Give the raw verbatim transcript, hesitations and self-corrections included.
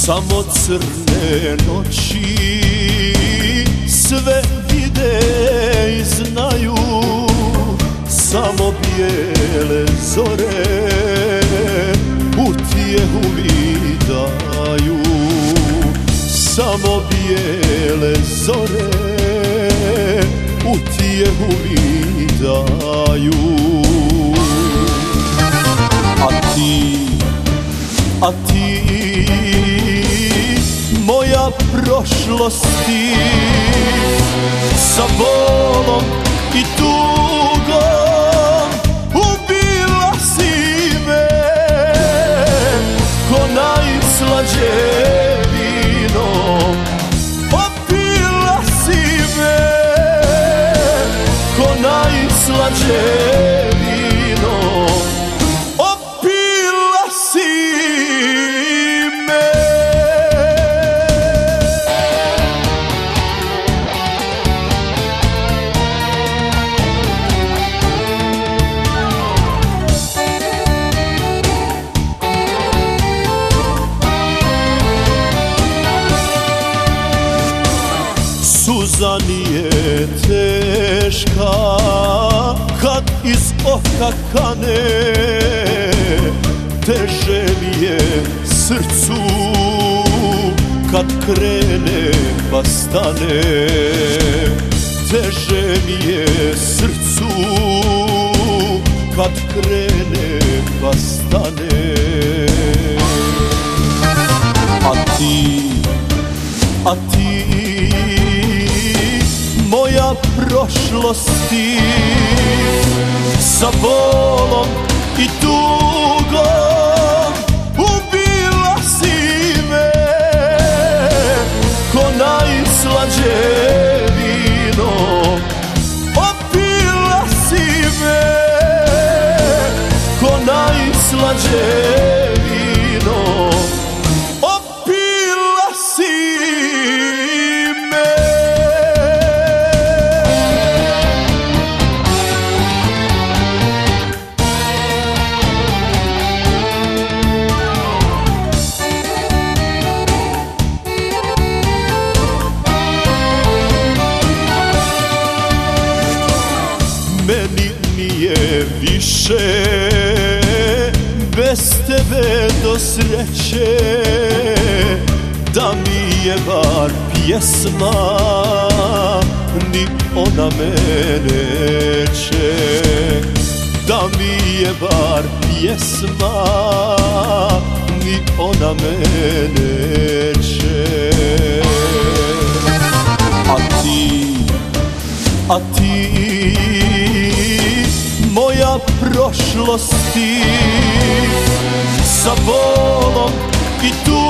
Samo crne noći sve vide i znaju, samo bijele zore utjehu mi daju. Samo bijele zore utjehu mi daju. A ti, a ti, moja prošlost ti, sa bolom i tugom ubila si me, ko najslađe vino opila si me, ko najslađe vino opila si me. Suza nije teška kad iz oka kane, teže mi je srcu kad krene pa stane. Teže mi je srcu kad krene pa stane. A ti, a ti, moja prošlost ti, sa bolom i tugom ubila si me, ko najslađe vino opila si me, ko najslađe vino opila si me. Meni nije više bez tebe do sreće, da mi je bar pjesma, ni ona me neće. Da mi je bar pjesma, ni ona me neće. A ti, a ti, moja prošlost ti, sa bolom i tu